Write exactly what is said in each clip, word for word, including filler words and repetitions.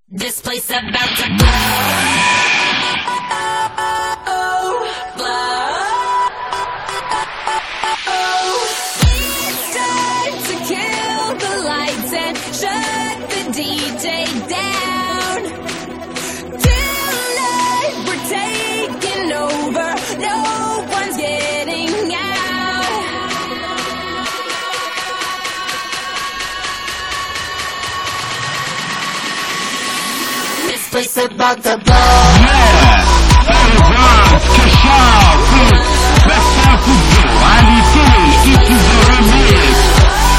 This place about to blow. Shut the D J down. Tonight we're taking over. No one's getting out. This place about to blow. Yeah, uh-huh. Tchau, vai ser tudo. Ali tem it is a remix.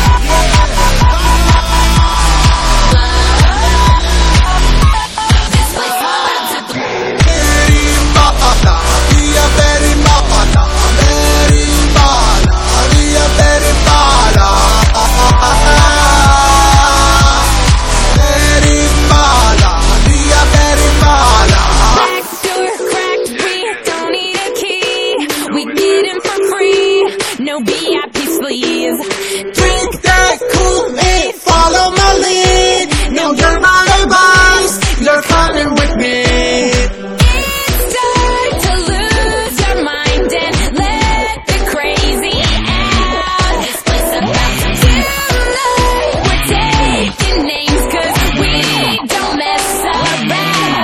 No V I Ps, please. Drink that Kool-Aid, follow my lead. No, you're my advice, you're coming with me. It's time to lose your mind and let the crazy out. This place about to tonight, we're taking names cause we don't mess around.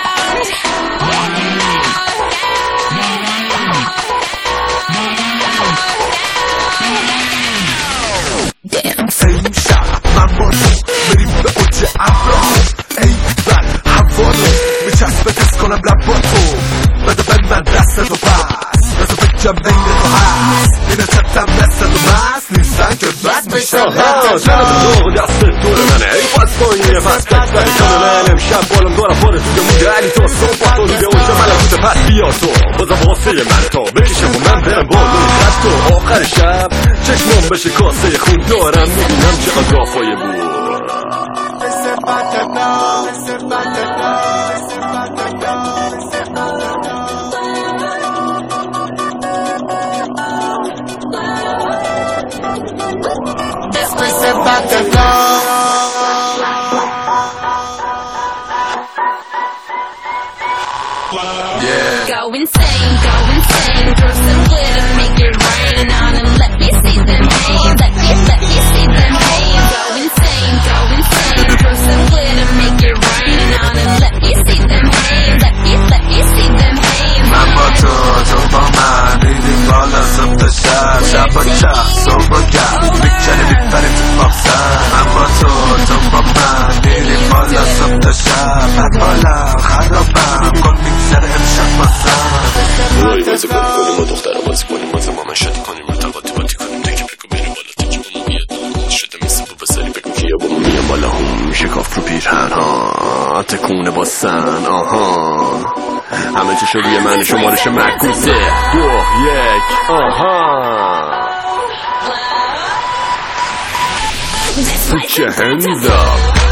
Damn. Same shot, mambo, meribbe oggi apro. Ehi, bad, havonu, mi ciaspe tesco la blabbotu. Vedo ben man dasta do pass, vedo piccia bene do has. In a chatta messa do mas, nisan che bas mi Aha, جانب الذوق اللي عصيتونا انا ايوه اسبونيا فاسكت كان انا مشاب ولا مدور فور تو مجالي تو صوب تو اللي وجه على كده فات بيوتو بزا وصيه من تو بكشف من بين بود خدتو آخر شب چشمم بشه کاسه خون دارم میبینم چقدر رافای بود This place about to blow. Yeah. Go insane, go insane. Throw some glitter, make it rain on them. Let me see them hands. Let me, let me see them hands. Go insane, go insane. Throw some glitter, make it rain on them. Let me see them hands. Let me, let me see them hands. Mambo to jumbo man, reading ballers of the shop. Shop and chop, sober guy. Big Johnny, big fatty, big popsa. Mambo to jumbo man, reading ballers of the shop. Apollo, Haroba, coming set him shop masa. وای بازی کنیم ما دخترها بازی کنیم ما زمان شدی کنیم ما تقاطی باتی کنیم دیگه بگو بریم بالا تیجی با ما بیاد شده مثل بو بسری بگو که یا با ما میام بالا هم شکاف رو پیرهن ها تکونه با سن آها همه چه شروع من شمارش مکوسه دو یک آها Put your hands up